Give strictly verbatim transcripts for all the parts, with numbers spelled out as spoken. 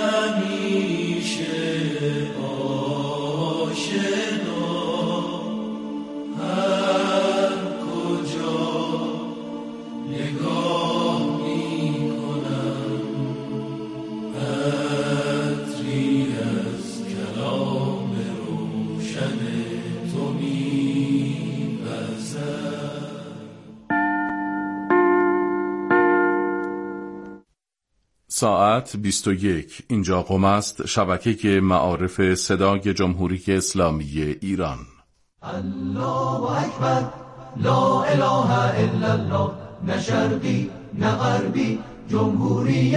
ساعت بیست و یک. اینجا قم است، شبکه معارف صدای جمهوری اسلامی ایران. الله اکبر، لا اله الا الله، نه شرقی نه غربی، جمهوری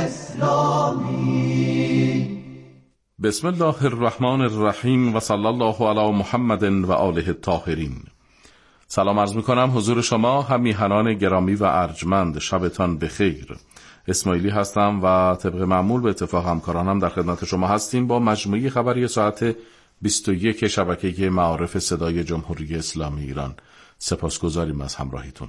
اسلامی. بسم الله الرحمن الرحیم و صلی الله علی محمد و آله الطاهرین. سلام عرض میکنم حضور شما همیهنان گرامی و ارجمند، شبتان بخیر. اسماعیلی هستم و طبق معمول به اتفاق همکارانم در خدمت شما هستیم با مجموعی خبری ساعت بیست و یک شبکه معارف صدای جمهوری اسلامی ایران. سپاسگزاریم از همراهیتون.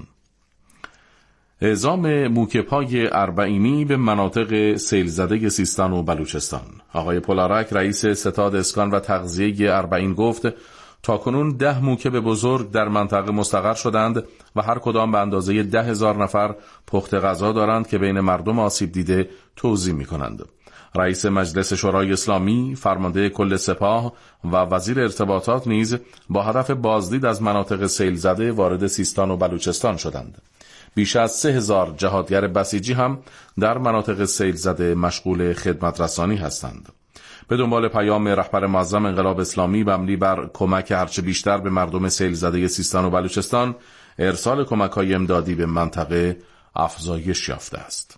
اعزام موکب‌های اربعینی به مناطق سیل زده سیستان و بلوچستان. آقای پولارک رئیس ستاد اسکان و تغذیه اربعین گفت تاکنون ده موکب بزرگ در منطقه مستقر شدند و هر کدام به اندازه ده هزار نفر پخت غذا دارند که بین مردم آسیب دیده توزیع می کنند. رئیس مجلس شورای اسلامی، فرمانده کل سپاه و وزیر ارتباطات نیز با هدف بازدید از مناطق سیل زده وارد سیستان و بلوچستان شدند. بیش از سه هزار جهادگر بسیجی هم در مناطق سیل زده مشغول خدمت رسانی هستند. به دنبال پیام رهبر معظم انقلاب اسلامی مبنی بر کمک هرچه بیشتر به مردم سیل زده سیستان و بلوچستان، ارسال کمک‌های امدادی به منطقه افزایش یافته است.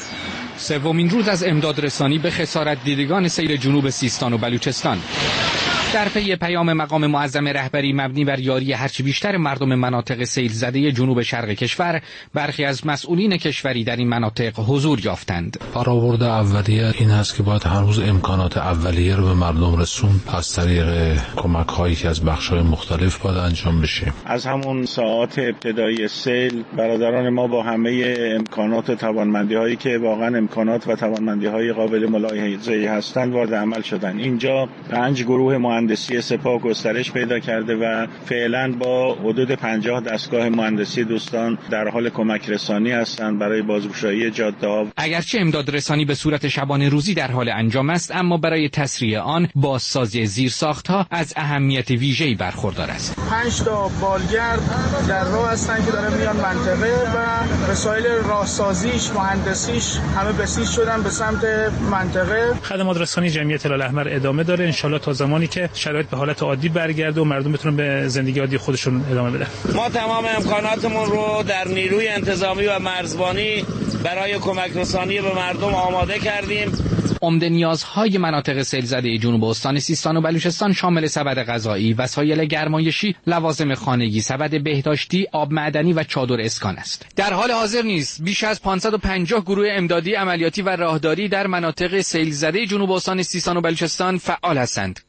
سومین روز از امداد رسانی به خسارت دیدگان سیل جنوب سیستان و بلوچستان. در پی پیام مقام معظم رهبری مبنی بر یاری هرچه بیشتر مردم مناطق سیل زده جنوب شرق کشور، برخی از مسئولین کشوری در این مناطق حضور یافتند. برآورد اولیه این هست که باید هر روز امکانات اولیه رو به مردم رسون از طریق کمک هایی که از بخش های مختلف باید انجام بشه. از همون ساعات ابتدایی سیل برادران ما با همه امکانات و توانمندی هایی که واقعا امکانات و توانمندی های قابل ملاحظه هستند وارد عمل شدن. اینجا پنج گروه مهندسی سپاه گسترش پیدا کرده و فعلا با حدود پنجاه دستگاه مهندسی دوستان در حال کمک رسانی هستند برای بازگشایی جاده‌ها. اگرچه امداد رسانی به صورت شبانه روزی در حال انجام است، اما برای تسریع آن بازسازی زیرساخت‌ها از اهمیت ویژه‌ای برخوردار است. پنج تا بالگرد در راه هستند که دارن میان منطقه و وسایل راهسازیش، مهندسیش همه بسیج شدن به سمت منطقه. خدمات رسانی جمعیت هلال احمر ادامه داره ان شاءالله تا زمانی که شرایط به حالت عادی برگرده و مردم بتونن به زندگی عادی خودشون ادامه بدن. ما تمام امکاناتمون رو در نیروی انتظامی و مرزبانی برای کمک رسانی به مردم آماده کردیم. عمده نیازهای مناطق سیل زده جنوب استان سیستان و بلوچستان شامل سبد غذایی، وسایل گرمایشی، لوازم خانگی، سبد بهداشتی، آب معدنی و چادر اسکان است. در حال حاضر نیز بیش از پانصد و پنجاه گروه امدادی عملیاتی و راهداری در مناطق سیل زده جنوب استان سیستان و بلوچستان فعال هستند.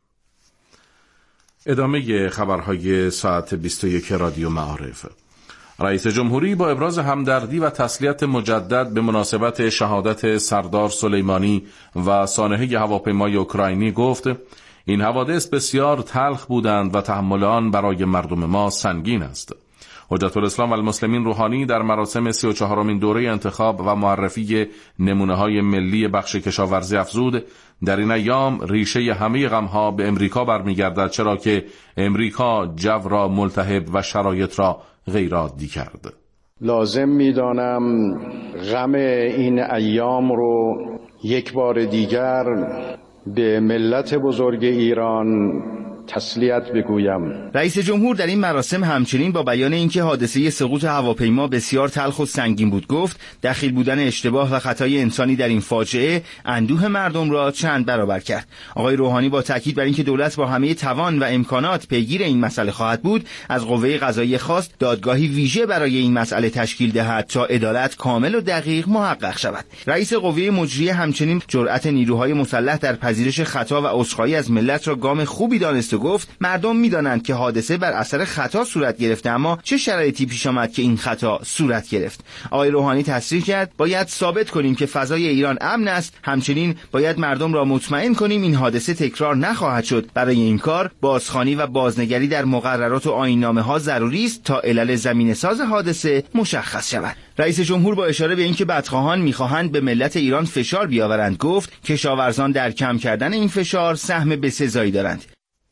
ادامه خبرهای ساعت بیست و یک رادیو معارف. رئیس جمهوری با ابراز همدردی و تسلیت مجدد به مناسبت شهادت سردار سلیمانی و سانحه هواپیمای اوکراینی گفت این حوادث بسیار تلخ بودند و تحمل آن برای مردم ما سنگین است. حجت الاسلام و المسلمین روحانی در مراسم سی و چهارمین دوره انتخاب و معرفی نمونه‌های ملی بخش کشاورزی افزود در این ایام ریشه همه غم‌ها به امریکا برمیگردد، چرا که امریکا جو را ملتهب و شرایط را غیر عادی کرد. لازم می‌دانم غم این ایام رو یک بار دیگر به ملت بزرگ ایران تسلیت بگویم. رئیس جمهور در این مراسم همچنین با بیان اینکه حادثه سقوط هواپیما بسیار تلخ و سنگین بود گفت دخیل بودن اشتباه و خطای انسانی در این فاجعه اندوه مردم را چند برابر کرد. آقای روحانی با تاکید بر اینکه دولت با همه توان و امکانات پیگیر این مسئله خواهد بود، از قوه قضاییه خواست دادگاهی ویژه برای این مسئله تشکیل دهد تا عدالت کامل و دقیق محقق شود. رئیس قوه مجریه همچنین جرأت نیروهای مسلح در پذیرش خطا و عذرخواهی از ملت را گام خوبی دانست و گفت مردم میدانند که حادثه بر اثر خطا صورت گرفته، اما چه شرایطی پیش آمد که این خطا صورت گرفت؟ آقای روحانی تصریح کرد باید ثابت کنیم که فضای ایران امن است، همچنین باید مردم را مطمئن کنیم این حادثه تکرار نخواهد شد. برای این کار بازخوانی و بازنگری در مقررات و آیین‌نامه‌ها ضروری است تا علل زمینه‌ساز حادثه مشخص شود. رئیس جمهور با اشاره به اینکه بدخواهان می‌خواهند به ملت ایران فشار بیاورند گفت کشاورزان در کم کردن این فشار سهم بسزایی دارند.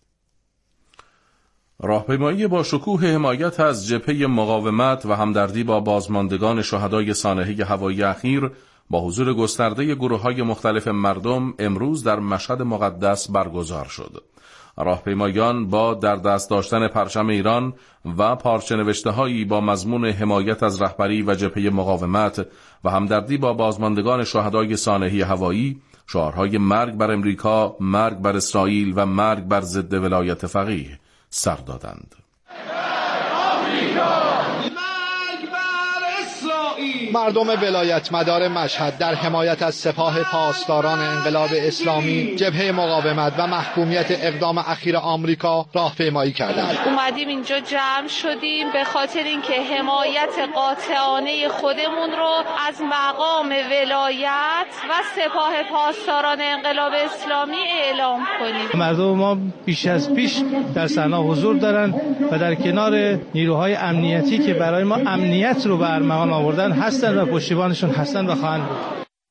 راهپیمایی با شکوه حمایت از جبهه مقاومت و همدردی با بازماندگان شهدای سانحه هوایی اخیر با حضور گسترده گروه‌های مختلف مردم امروز در مشهد مقدس برگزار شد. راهپیمایان با در دست داشتن پرچم ایران و پارچه نوشته‌هایی با مضمون حمایت از رهبری و جبهه مقاومت و همدردی با بازماندگان شهدای سانحه هوایی شعارهای مرگ بر امریکا، مرگ بر اسرائیل و مرگ بر ضد ولایت فقیه سر دادند. مردم ولایت مدار مشهد در حمایت از سپاه پاسداران انقلاب اسلامی، جبهه مقاومت و محکومیت اقدام اخیر آمریکا راهپیمایی کردند. اومدیم اینجا جمع شدیم به خاطر اینکه حمایت قاطعانه خودمون رو از مقام ولایت و سپاه پاسداران انقلاب اسلامی اعلام کنیم. مردم ما بیش از پیش در صحنه حضور دارن و در کنار نیروهای امنیتی که برای ما امنیت رو به ارمغان آوردن هستن و پشتیبانشون هستن و خواهند بود.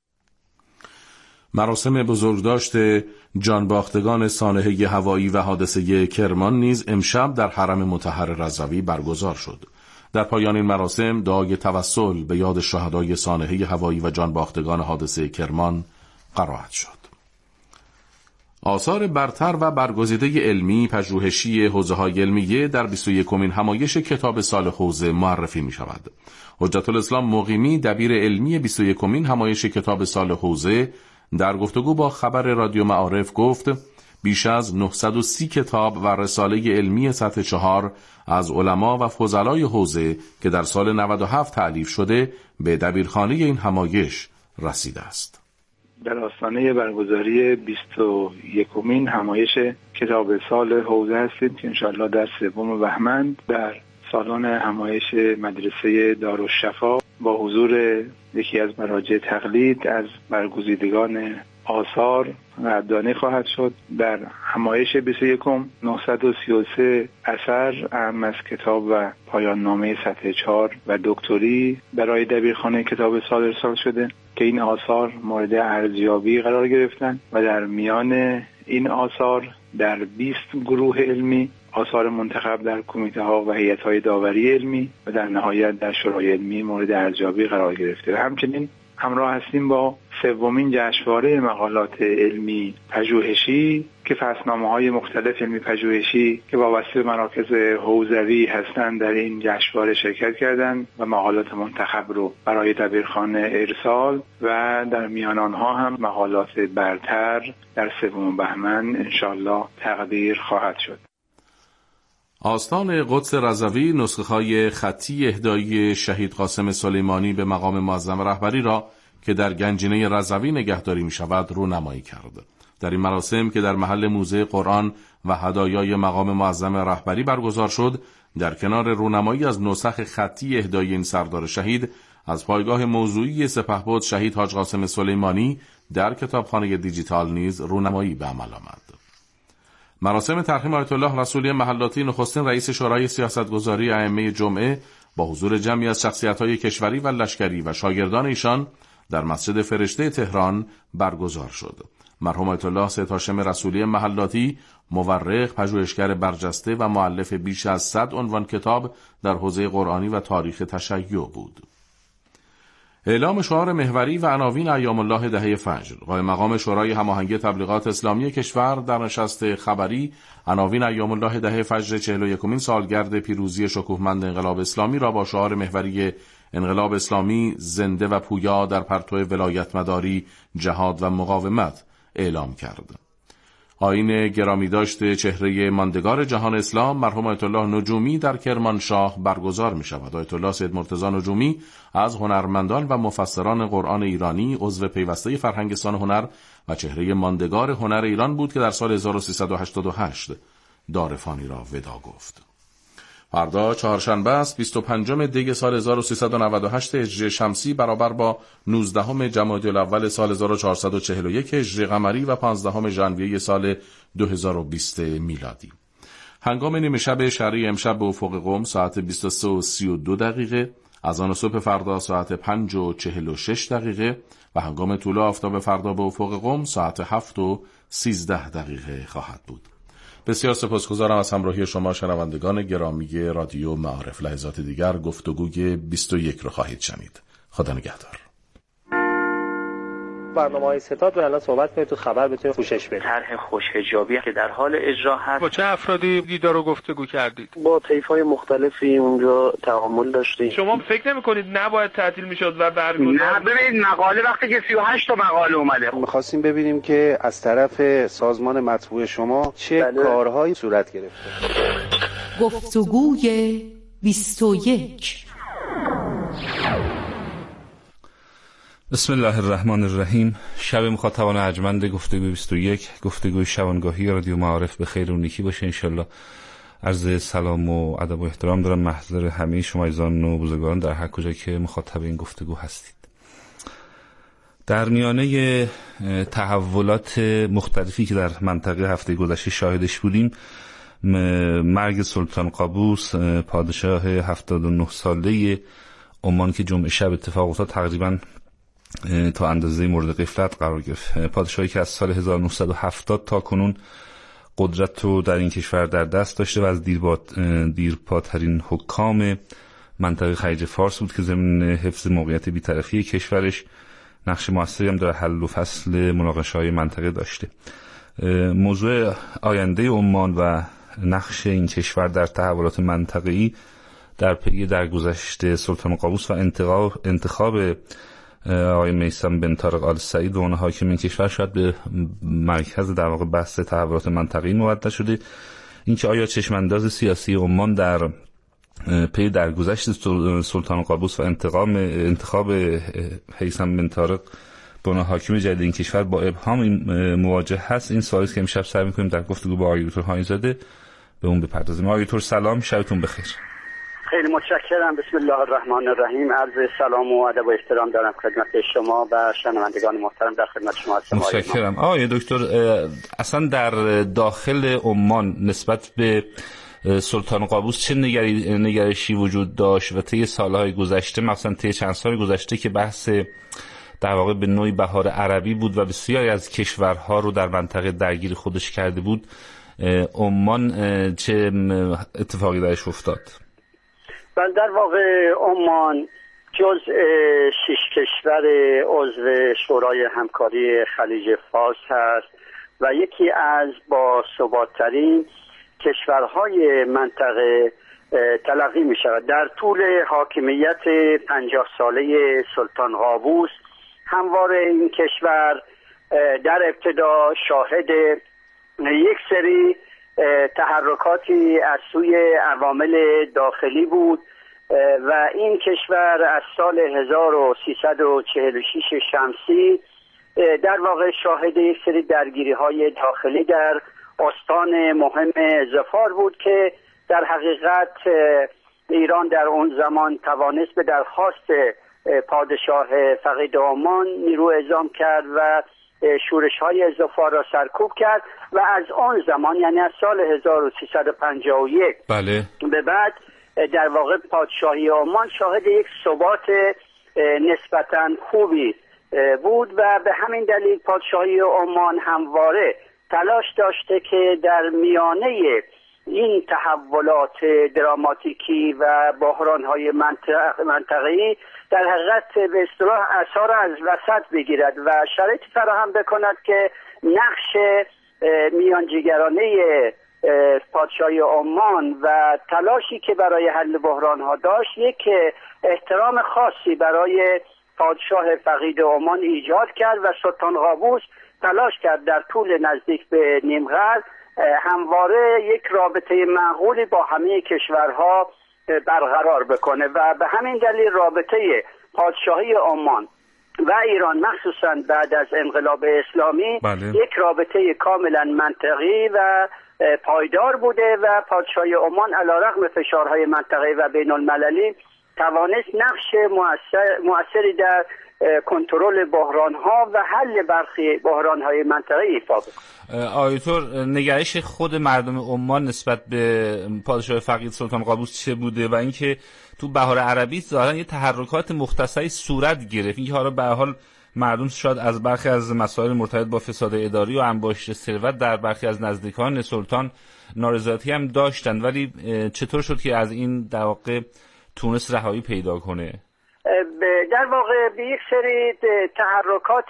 مراسم بزرگداشت جانباختگان سانحه هوایی و حادثه کرمان نیز امشب در حرم مطهر رضوی برگزار شد. در پایان این مراسم دعای توسل به یاد شهدای سانحه هوایی و جانباختگان حادثه کرمان قرائت شد. آثار برتر و برگزیده علمی پژوهشی حوزه‌های علمیه در بیست و یکمین همایش کتاب سال حوزه معرفی می شود. حجت الاسلام مقیمی دبیر علمی بیست و یکمین همایش کتاب سال حوزه در گفتگو با خبر رادیو معارف گفت بیش از نهصد و سی کتاب و رساله علمی سطح چهار از علما و فضلای حوزه که در سال نود و هفت تألیف شده به دبیرخانه این همایش رسیده است. در آستانه برگزاری بیست و یکمین همایش کتاب سال حوزه هستیم که انشاءالله در سوم بهمن در سالن همایش مدرسه دارالشفا با حضور یکی از مراجع تقلید از برگزیدگان آثار قدردانی خواهد شد. در همایش بیست و یکم نهصد و سی و سه اثر اهم از کتاب و پایان نامه سطح چهار و دکتری برای دبیرخانه کتاب سال ارسال شده که این آثار مورد ارزیابی قرار گرفتن و در میان این آثار در بیست گروه علمی آثار منتخب در کمیته ها و هیئت های داوری علمی و در نهایت در شورای علمی مورد ارزیابی قرار گرفته. و همچنین همراه هستیم با سومین جشنواره مقالات علمی پژوهشی که فصلنامه‌های مختلف علمی پژوهشی که وابسته به مراکز حوزوی هستند در این جشنواره شرکت کردند و مقالات منتخب رو برای دبیرخانه ارسال و در میان آنها هم مقالات برتر در سوم بهمن انشالله تقدیر خواهد شد. آستان قدس رضوی نسخه‌های خطی اهدایی شهید قاسم سلیمانی به مقام معظم رهبری را که در گنجینه رضوی نگهداری می شود رونمایی کرد. در این مراسم که در محل موزه قرآن و هدایای مقام معظم رهبری برگزار شد، در کنار رونمایی از نسخ خطی اهدایی این سردار شهید از پایگاه موضوعی سپهبد شهید حاج قاسم سلیمانی در کتابخانه دیجیتال نیز رونمایی به عمل آمد. مراسم ترحیم آیت الله رسولی محلاتی نخستین رئیس شورای سیاستگذاری ائمه جمعه با حضور جمعی از شخصیت‌های کشوری و لشکری و شاگردان ایشان در مسجد فرشته تهران برگزار شد. مرحوم آیت الله سید هاشم رسولی محلاتی مورخ، پژوهشگر برجسته و مؤلف بیش از صد عنوان کتاب در حوزه قرآنی و تاریخ تشیع بود. اعلام شعار محوری و عناوین ایام الله دهه فجر. قائم مقام شورای هماهنگی تبلیغات اسلامی کشور در نشست خبری عناوین ایام الله دهه فجر چهل و یکمین سالگرد پیروزی شکوهمند انقلاب اسلامی را با شعار محوری انقلاب اسلامی زنده و پویا در پرتو ولایت مداری، جهاد و مقاومت اعلام کرد. آیین گرامی داشت چهره ماندگار جهان اسلام مرحوم آیت الله نجومی در کرمانشاه برگزار می شود. آیت الله سید مرتضی نجومی از هنرمندان و مفسران قرآن ایرانی، عضو پیوسته فرهنگستان هنر و چهره ماندگار هنر ایران بود که در سال هزار و سیصد و هشتاد و هشت دارفانی را ودا گفت. فردا چهارشنبه است، بیست و پنجم دی سال هزار و سیصد و نود و هشت هجری شمسی برابر با نوزدهم جمادی الاول سال هزار و چهارصد و چهل و یک هجری قمری و پانزدهم ژانویه سال دو هزار و بیست میلادی. هنگام نیمه شب شرقی امشب به افق قم ساعت بیست و سه و سی و دو دقیقه، اذان صبح فردا ساعت پنج و چهل و شش دقیقه و هنگام طلوع آفتاب فردا به افق قم ساعت هفت و سیزده دقیقه خواهد بود. بسیار سپاسگزارم از همراهی شما شنوندگان گرامی رادیو معارف. لحظات دیگر گفتگوی بیست و یک رو خواهید شنید. خدا نگهدار. برنامه‌های ستاد رو الان صحبت کنید تو خبر بتونید پوشش بدید. طرح خوش‌حجابی که در حال اجرا هست. با چه افرادی دیدار و گفتگو کردید؟ با طیف‌های مختلفی اونجا تعامل داشتیم. شما فکر نمی‌کنید نباید تعطیل می‌شد و برگزار؟ نه ببینید مقاله وقتی که سی و هشت تا مقاله اومده. می‌خواستیم ببینیم که از طرف سازمان مطبوع شما چه بله. کارهایی صورت گرفته. گفتگوی بیست و یک. بسم الله الرحمن الرحیم. شب مخاطبان ارجمند گفتگوی بیست و یک، گفتگوی شبانگاهی رادیو معارف به خیر و نیکی باشه انشالله. عرض سلام و ادب و احترام دارم محضر همه شما عزیزان و بزرگان در هر کجا که مخاطب این گفتگو هستید. در میانه تحولات مختلفی که در منطقه هفته گذشته شاهدش بودیم، مرگ سلطان قابوس پادشاه هفتاد و نه ساله عمان که جمعه شب اتفاق افتاد تقریباً تا اندازه مورد غفلت قرار گرفت. پادشاهی که از سال هزار و نهصد و هفتاد تا کنون قدرت رو در این کشور در دست داشته و از دیرپاترین حکام منطقه خلیج فارس بود که ضمن حفظ موقعیت بی‌طرفی کشورش نقش موثری هم در حل و فصل مناقشه‌های منطقه داشته. موضوع آینده عمان و نقش این کشور در تحولات منطقه‌ای در پی درگذشت سلطان قابوس و انتخاب آقای میثم بن طارق آل سعید و اون حاکم این کشور شاید به مرکز در واقع بحث تحولات منطقه‌ای مبدل شده. اینکه آیا چشمانداز سیاسی عمان در پی درگذشت سلطان قابوس و انتقام انتخاب هیثم بن طارق به عنوان حاکم جدید این کشور با ابهام مواجه هست، این سوالی که امشب سعی می‌کنیم در گفتگو با آقای دکتر هانی‌زاده به اون بپردازیم. آقای دکتر سلام، شبتون بخیر. خیلی متشکرم. بسم الله الرحمن الرحیم. عرض سلام و ادب و احترام دارم خدمت شما و شنوندگان محترم در خدمت شما هستم. متشکرم. آقای دکتر، اصلا در داخل عمان نسبت به سلطان قابوس چه نگرشی وجود داشت و طی سالهای گذشته، مثلا طی چند سال گذشته که بحث در واقع به نوعی بهار عربی بود و بسیاری از کشورها رو در منطقه درگیر خودش کرده بود، عمان چه اتفاقی درش افتاد؟ بله، در واقع عمان جزء شش کشور عضو شورای همکاری خلیج فارس هست و یکی از با ثبات‌ترین کشورهای منطقه تلقی می شود. در طول حاکمیت پنجاه ساله سلطان قابوس همواره این کشور در ابتدا شاهد یک سری تحرکاتی از سوی عوامل داخلی بود و این کشور از سال هزار و سیصد و چهل و شش شمسی در واقع شاهد یک سری درگیری های داخلی در استان مهم ظفار بود که در حقیقت ایران در اون زمان توانست به درخواست پادشاه فقید عمان نیرو اعزام کرد و شورش های ظفار را سرکوب کرد و از اون زمان یعنی از سال هزار و سیصد و پنجاه و یک بله. به بعد در واقع پادشاهی عمان شاهد یک ثبات نسبتاً خوبی بود و به همین دلیل پادشاهی عمان همواره تلاش داشته که در میانه این تحولات دراماتیکی و بحران‌های منطق منطقه‌ای در حقیقت به اصطلاح اثر از وسط بگیرد و شرایطی فراهم بکند که نقش میانجیگرانه پادشاهی عمان و تلاشی که برای حل بحران‌ها داشت یک احترام خاصی برای پادشاه فقید عمان ایجاد کرد و سلطان قابوس تلاش کرد در طول نزدیک به نیم قرن همواره یک رابطه معقولی با همه کشورها برقرار بکنه و به همین دلیل رابطه پادشاهی عمان و ایران مخصوصا بعد از انقلاب اسلامی بله. یک رابطه کاملا منطقی و پایدار بوده و پادشاهی عمان علیرغم فشارهای منطقه‌ای و بین المللی توانست نقش مؤثر مؤثری در کنترل بحران‌ها و حل برخی بحران‌های منطقه‌ای ایفا بکنه. آیتور، نگرش خود مردم عمان نسبت به پادشاه فقید سلطان قابوس چه بوده و اینکه تو بهار عربی ظاهرا یه تحرکات مختصری صورت گرفت، اینکه حالا به هر حال مردم شاید از برخی از مسائل مرتبط با فساد اداری و انباشت ثروت در برخی از نزدیکان سلطان نارضایتی هم داشتن، ولی چطور شد که از این در واقع تونس رهایی پیدا کنه؟ در واقع به یک سری تحرکات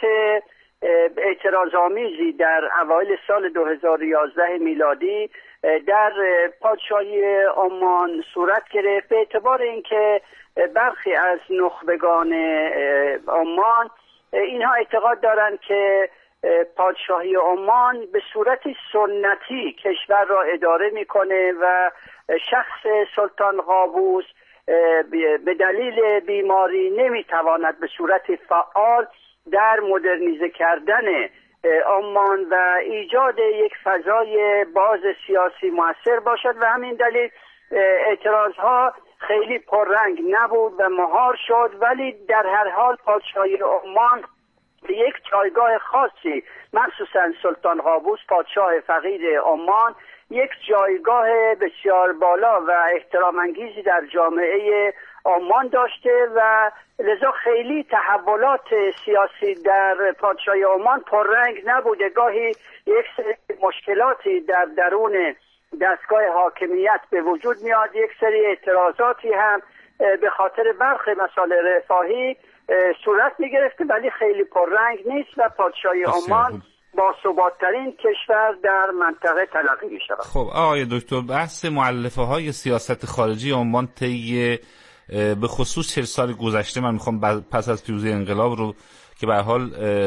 اعتراض‌آمیزی در اوایل سال دو هزار و یازده میلادی در پادشاهی عمان صورت گرفت، به اعتبار اینکه برخی از نخبگان عمان اینها اعتقاد دارند که پادشاهی عمان به صورت سنتی کشور را اداره میکنه و شخص سلطان قابوس به دلیل بیماری نمیتواند به صورت فعال در مدرنیزه کردن عمان و ایجاد یک فضای باز سیاسی مؤثر باشد و همین دلیل اعتراضها خیلی پررنگ نبود و مهار شد. ولی در هر حال پادشاهی عمان یک جایگاه خاصی، مخصوصا سلطان قابوس پادشاه فقید عمان، یک جایگاه بسیار بالا و احترام انگیزی در جامعه عمان داشته و لذا خیلی تحولات سیاسی در پادشاهی عمان پررنگ نبوده. گاهی یک سری مشکلاتی در درون دستگاه حاکمیت به وجود میاد، یک سری اعتراضاتی هم به خاطر برخی مسائل رفاهی صورت میگرفته، ولی خیلی پررنگ نیست و پادشاهی عمان با ثبات‌ترین کشور در منطقه تلقی می‌شود. خب آقای دکتر، بحث مؤلفه های سیاست خارجی عمان طی به خصوص چهل سال گذشته، من میخوام پس از پیروزی انقلاب رو که به هر حال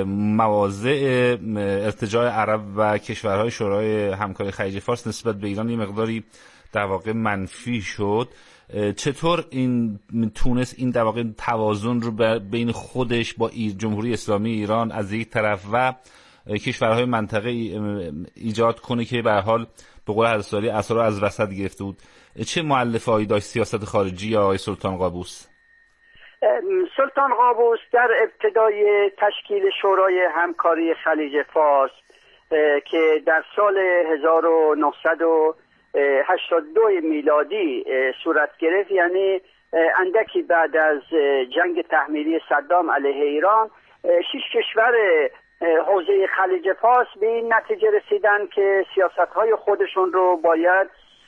مواضع ارتجاع عرب و کشورهای شورای همکاری خلیج فارس نسبت به ایران یه مقداری در واقع منفی شد، چطور این تونس این در واقع توازن رو بین خودش با جمهوری اسلامی ایران از یک طرف و کشورهای منطقه ایجاد کنه که به هر حال به قول حضرت عالی اثر از وسط گرفته بود؟ چه مؤلفه‌ای داشت سیاست خارجی یا آقای سلطان قابوس؟ سلطان قابوس در ابتدای تشکیل شورای همکاری خلیج فارس که در سال هزار و نهصد و هشتاد و دو میلادی صورت گرفت، یعنی اندکی بعد از جنگ تحمیلی صدام علیه ایران، شش کشور حوزه خلیج فارس به این نتیجه رسیدن که سیاست‌های خودشون رو باید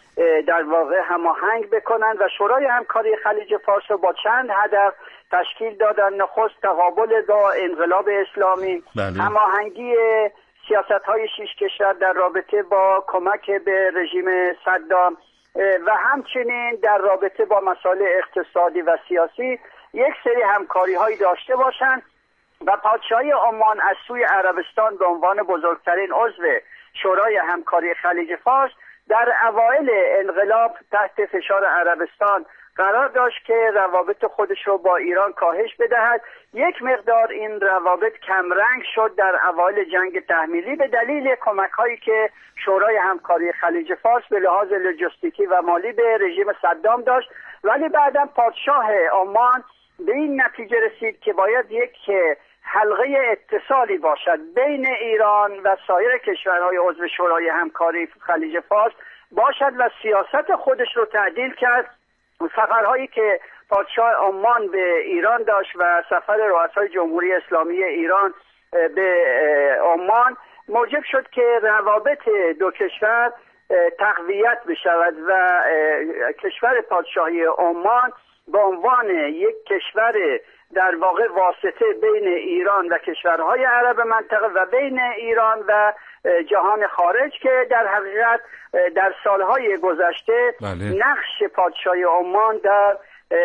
در واقع هماهنگ بکنن و شورای همکاری خلیج فارس رو با چند هدف تشکیل دادن. نخست تقابل با انقلاب اسلامی، بله. هماهنگی سیاست‌های شش کشور در رابطه با کمک به رژیم صدام و همچنین در رابطه با مسائل اقتصادی و سیاسی یک سری همکاری‌هایی داشته باشند و پادشاهی عمان از سوی عربستان به عنوان بزرگترین عضو شورای همکاری خلیج فارس در اوایل انقلاب تحت فشار عربستان قرار داشت که روابط خودش رو با ایران کاهش بدهد. یک مقدار این روابط کمرنگ شد در اوایل جنگ تحمیلی به دلیل کمک‌هایی که شورای همکاری خلیج فارس به لحاظ لوجستیکی و مالی به رژیم صدام داشت، ولی بعداً پادشاه عمان به این نتیجه رسید که باید یک حلقه اتصالی باشد بین ایران و سایر کشورهای عضو شورای همکاری خلیج فارس باشد و سیاست خودش رو تعدیل کرد. سفرهایی که پادشاه عمان به ایران داشت و سفر رؤسای جمهوری اسلامی ایران به عمان موجب شد که روابط دو کشور تقویت بشود و کشور پادشاهی عمان به عنوان یک کشور در واقع واسطه بین ایران و کشورهای عرب منطقه و بین ایران و جهان خارج که در حقیقت در سالهای گذشته بله. نقش پادشاهی عمان در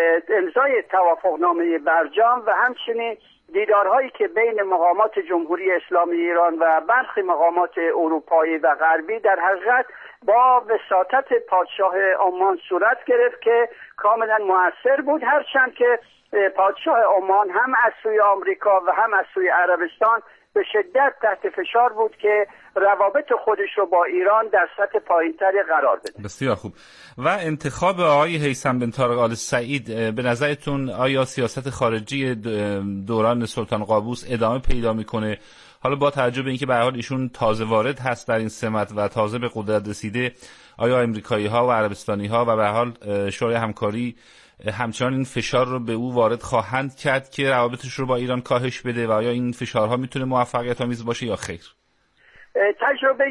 امضای توافقنامه برجام و همچنین دیدارهایی که بین مقامات جمهوری اسلامی ایران و برخی مقامات اروپایی و غربی در حقیقت با وساطت پادشاه عمان صورت گرفت که کاملا مؤثر بود، هرچند که پادشاه عمان هم از سوی آمریکا و هم از سوی عربستان به شدت تحت فشار بود که روابط خودش رو با ایران در سطح پایین‌تری قرار بده. بسیار خوب. و انتخاب آقای هیثم بن طارق آل سعید به نظرتون آیا سیاست خارجی دوران سلطان قابوس ادامه پیدا میکنه؟ حالا با توجه به اینکه به هر حال ایشون تازه وارد هست در این سمت و تازه به قدرت رسیده، آیا امریکایی‌ها و عربستانی‌ها و به هر حال شورای همکاری همچنان این فشار رو به او وارد خواهند کرد که روابطش رو با ایران کاهش بده و آیا این فشارها میتونه موفقیت آمیز باشه یا خیر؟ تجربه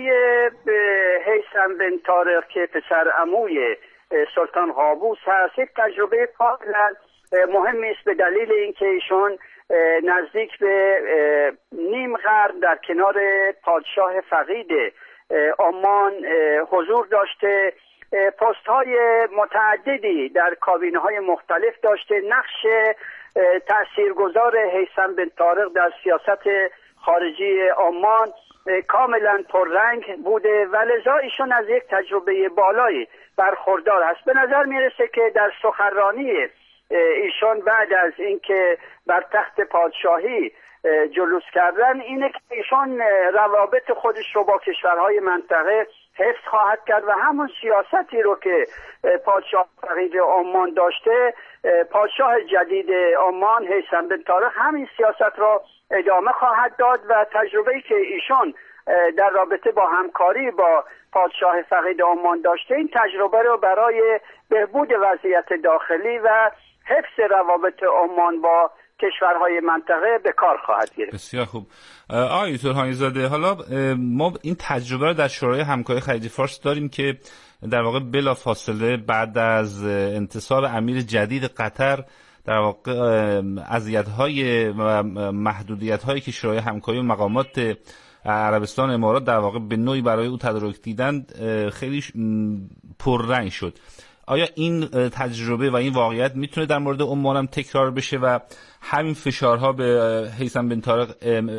هیثم بن طارق که پسر عموی سلطان قابوس هست یک تجربه کاملا مهمی است به دلیل اینکه ایشون نزدیک به نیم قرن در کنار پادشاه فقید عمان حضور داشته، پست های متعددی در کابینه های مختلف داشته. نقش تاثیرگذار هیثم بن طارق در سیاست خارجی عمان کاملا پررنگ بوده و لذا ایشون از یک تجربه بالایی برخوردار است. به نظر میرسه که در سخنرانی ایشون بعد از اینکه بر تخت پادشاهی جلوس کردن اینه که ایشون روابط خودش رو با کشورهای منطقه حفظ خواهد کرد و همون سیاستی رو که پادشاه فقید عمان داشته، پادشاه جدید عمان هیثم بن طارق همین سیاست رو ادامه خواهد داد و تجربه‌ای که ایشون در رابطه با همکاری با پادشاه فقید عمان داشته، این تجربه رو برای بهبود وضعیت داخلی و حفظ روابط عمان با کشورهای منطقه به کار خواهد گرفت. بسیار خوب. آقای دکتر هانیزاده، حالا ما این تجربه رو در شورای همکاری خلیج فارس داریم که در واقع بلا فاصله بعد از انتصاب امیر جدید قطر در واقع اذیت‌های و محدودیت‌هایی که شورای همکاری و مقامات عربستان امارات در واقع به نوعی برای او تدارک دیدند خیلی پررنگ شد. آیا این تجربه و این واقعیت میتونه در مورد عمان هم تکرار بشه و همین فشارها به هیثم بن طارق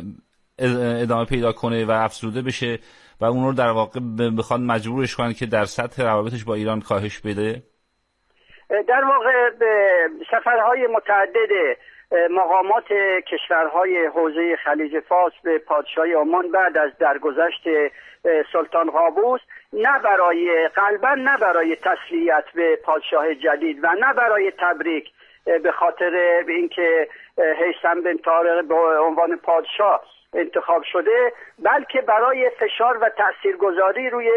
ادامه پیدا کنه و افزوده بشه و اون رو در واقع بخواد مجبورش کنن که در سطح روابطش با ایران کاهش بده؟ در واقع به سفرهای متعدد مقامات کشورهای حوزه خلیج فارس به پادشاهی عمان بعد از درگذشت سلطان قابوس، نه برای قلبا نه برای تسلیت به پادشاه جدید و نه برای تبریک به خاطر اینکه هیثم بن طارق به عنوان پادشاه انتخاب شده، بلکه برای فشار و تاثیرگذاری روی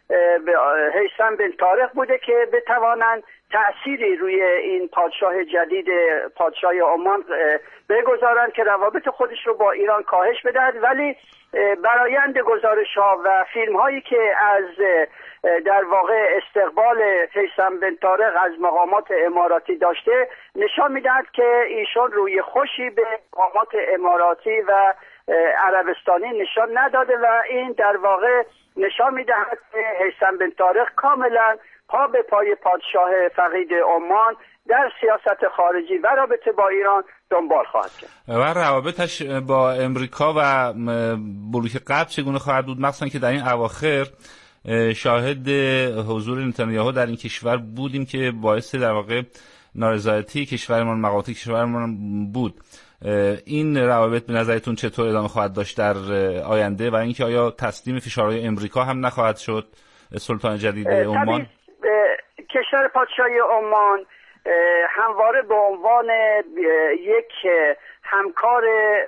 هیثم بن طارق بوده که بتوانند تأثیری روی این پادشاه جدید پادشاه عمان بگذارند که روابط خودش رو با ایران کاهش بدهد. ولی برآیند گزارش ها و فیلم هایی که از در واقع استقبال هیثم بن طارق از مقامات اماراتی داشته نشان میدهد که ایشون روی خوشی به مقامات اماراتی و عربستانی نشان نداده و این در واقع نشان میدهد که هیثم بن طارق کاملا پا به پای پادشاه فقید عمان در سیاست خارجی و رابطه با ایران دنبال خواهد کرد. و روابطش با امریکا و بلوک غرب چگونه خواهد بود، مخصوصا که در این اواخر شاهد حضور نتانیاهو در این کشور بودیم که باعث در واقع نارضایتی کشورمان، مقاطع کشورمان بود. این روابط به نظرتون چطور ادامه خواهد داشت در آینده و اینکه آیا تسلیم فشارهای امریکا هم نخواهد شد سلطان جدید عمان؟ کشور پادشاهی عمان همواره به عنوان یک همکار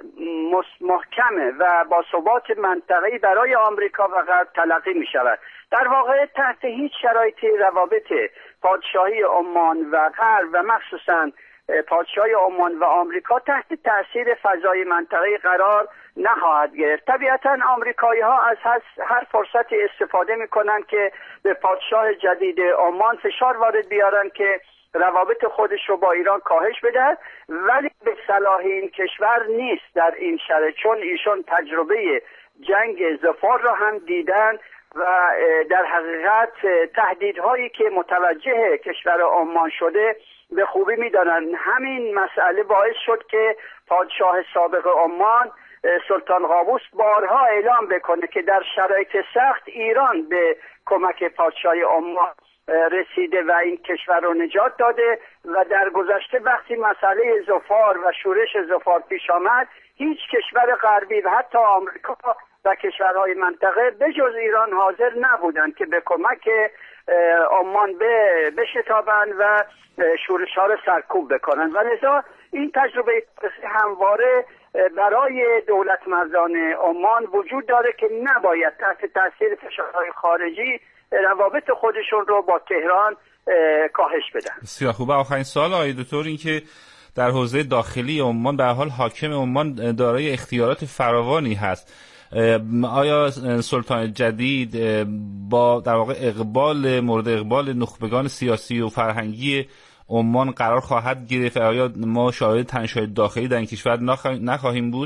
محکم و با ثبات منطقه‌ای برای آمریکا و غرب تلقی می شود. در واقع تحت هیچ شرایطی روابط پادشاهی عمان و غرب و مخصوصاً پادشاهی عمان و آمریکا تحت تاثیر فضای منطقه‌ای قرار نخواهد گرفت. طبیعتاً آمریکایی‌ها از هر فرصتی استفاده می‌کنند که به پادشاه جدید عمان فشار وارد بیارن که روابط خودش رو با ایران کاهش بده، ولی به صلاح این کشور نیست در این شرایط، چون ایشون تجربه جنگ ظفار را هم دیدن و در حقیقت تهدیدهایی که متوجه کشور عمان شده به خوبی میدانند. همین مسئله باعث شد که پادشاه سابق عمان سلطان قابوس بارها اعلام بکنه که در شرایط سخت ایران به کمک پادشاه عمان رسیده و این کشور رو نجات داده و در گذشته وقتی مسئله ظفار و شورش ظفار پیش آمد هیچ کشور غربی و حتی آمریکا و کشورهای منطقه بجز ایران حاضر نبودند که به کمک عمان به بشتابند و شورش ها رو سرکوب بکنند و لذا این تجربه همواره برای دولت مردان عمان وجود داره که نباید تحت تاثیر فشارهای خارجی روابط خودشون رو با تهران کاهش بدن. بسیار خوبه. آخرین سوال آقای دکتر این که در حوزه داخلی عمان به هر حال حاکم عمان دارای اختیارات فراوانی هست. آیا سلطان جدید با در واقع اقبال مورد اقبال نخبگان سیاسی و فرهنگی عمان قرار خواهد گرفت؟ آیا ما شاهد تنش‌های داخلی در این کشور نخواهیم بود؟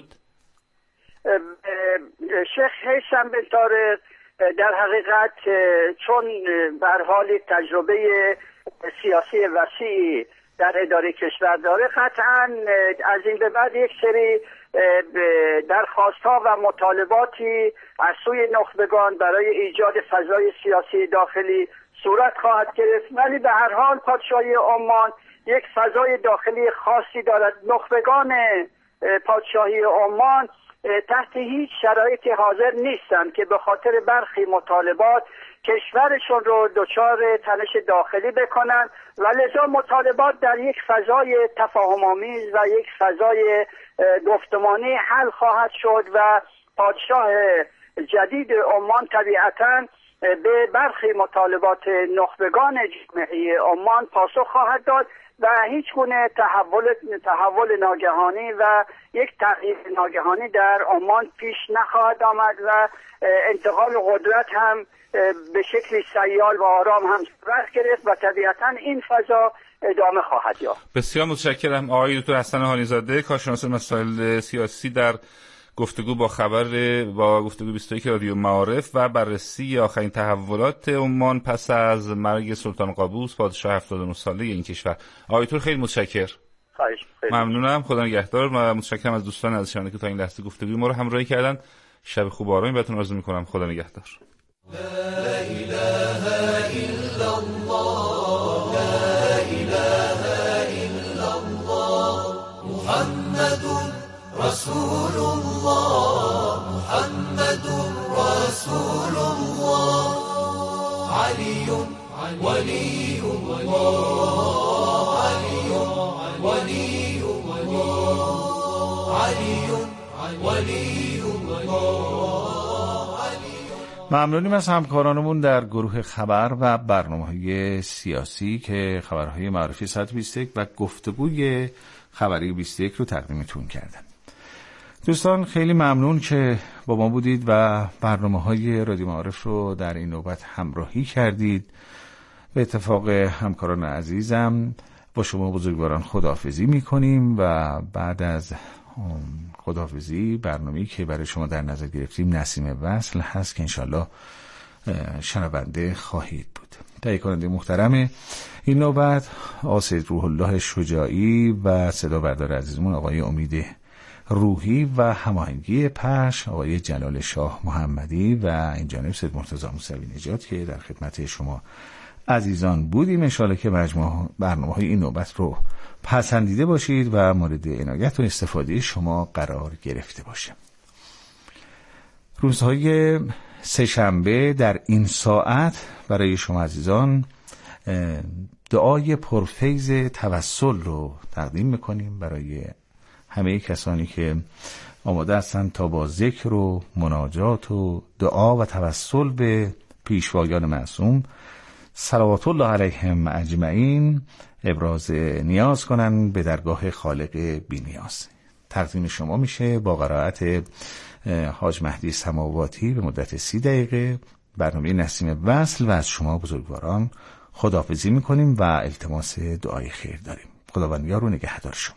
شیخ هیثم بن طارق در حقیقت چون به هر حال تجربه سیاسی وسیعی در اداره کشور داره قطعا از این به بعد یک سری درخواست‌ها و مطالباتی از سوی نخبگان برای ایجاد فضای سیاسی داخلی صورت خواهد گرفت، ولی به هر حال پادشاهی عمان یک فضای داخلی خاصی دارد. نخبگان پادشاهی عمان تحت هیچ شرایطی حاضر نیستند که به خاطر برخی مطالبات کشورشون رو دچار تنش داخلی بکنن و لذا مطالبات در یک فضای تفاهم‌آمیز و یک فضای گفتمانی حل خواهد شد و پادشاه جدید عمان طبیعتاً به برخی مطالبات نخبگان جامعه عمان پاسخ خواهد داد و هیچ گونه تحول تحول ناگهانی و یک تغییر ناگهانی در عمان پیش نخواهد آمد و انتقال قدرت هم به شکلی سیال و آرام هم صورت گرفت و طبیعتاً این فضا ادامه خواهد یافت. بسیار متشکرم آقای دکتر حسن هانیزاده، کارشناس مسائل سیاسی، در گفتگو با خبر با گفتگو بیست و یک رادیو معارف و بررسی آخرین تحولات عمان پس از مرگ سلطان قابوس پادشاه هفتاد و نه ساله این کشور. آقای دکتر خیلی متشکر. خواهش ممنونم. خدا نگهدار. و متشکرم از دوستان عزیزم که تا این لحظه گفتگوی ما رو همراهی کردن. شب خوب و آرامی براتون آرزو می‌کنم. خدا نگهدار. لا اله الا الله لا اله الا الله محمد رسول الله محمد رسول الله علي ولي الله علي ولي الله علي ولي الله. ممنونیم از همکارانمون در گروه خبر و برنامه‌های سیاسی که خبرهای معرفی ساعت بیست و یک و گفتگوی خبری بیست و یک رو تقدیمتون کردن. دوستان خیلی ممنون که با ما بودید و برنامه‌های رادیو معارف رو در این نوبت همراهی کردید. به اتفاق همکاران عزیزم با شما بزرگواران خداحافظی می‌کنیم و بعد از خداحافظی برنامه‌ای که برای شما در نظر گرفتیم نسیم وصل هست که انشالله شنونده خواهید بود. تهیه کننده محترم این نوبت آسید روح الله شجاعی و صدا بردار عزیزمون آقای امید روحی و هماهنگی پخش آقای جلال شاه محمدی و این جانب سید مرتضی موسوی نجات که در خدمت شما عزیزان بودیم. انشالله که مجموع برنامه‌های این نوبت رو پسندیده باشید و مورد عنایت و استفاده شما قرار گرفته باشه. روزهای سه‌شنبه در این ساعت برای شما عزیزان دعای پرفیض توسل رو تقدیم میکنیم برای همه کسانی که آماده هستند تا با ذکر و مناجات و دعا و توسل به پیشوایان معصوم صلوات الله علیهم اجمعین ابراز نیاز کنن به درگاه خالق بی‌نیاز. تقدیم شما میشه با قرائت حاج مهدی سماواتی به مدت سی دقیقه برنامه نسیم وصل و از شما بزرگواران خداحافظی میکنیم و التماس دعای خیر داریم. خداوند یار و نگهدار شما.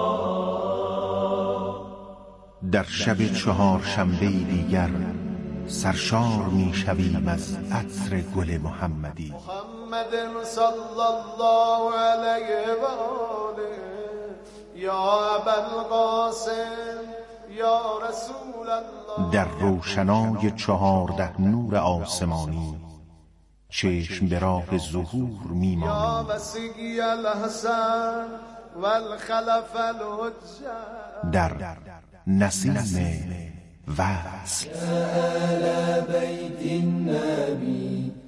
در شب چهار شنبه دیگر سرشار می شویم از عطر گل محمدی. محمد صلی الله علیه و آله یا ابوالقاسم یا رسول الله. در روشنای چهارده نور آسمانی چشم به راه ظهور می مانیم. یا وسیقی الحسن والخلف الحجه. در نسیم وصل. یا اهل بیت النبی